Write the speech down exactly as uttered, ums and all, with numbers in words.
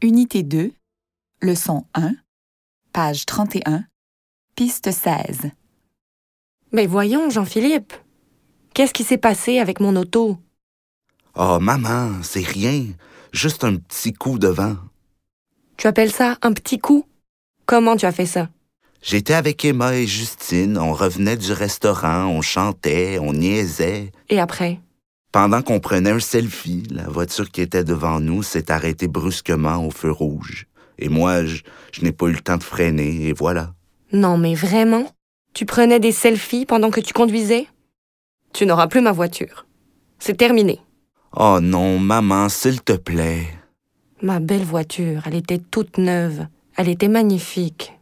Unité deux, leçon un, page trente et un, piste seize. Mais voyons, Jean-Philippe, qu'est-ce qui s'est passé avec mon auto? Oh, maman, c'est rien. Juste un petit coup de vent. Tu appelles ça un petit coup? Comment tu as fait ça? J'étais avec Emma et Justine, on revenait du restaurant, on chantait, on niaisait. Et après? Pendant qu'on prenait un selfie, la voiture qui était devant nous s'est arrêtée brusquement au feu rouge. Et moi, je, je n'ai pas eu le temps de freiner, et voilà. Non, mais vraiment? Tu prenais des selfies pendant que tu conduisais? Tu n'auras plus ma voiture. C'est terminé. Oh non, maman, s'il te plaît. Ma belle voiture, elle était toute neuve. Elle était magnifique.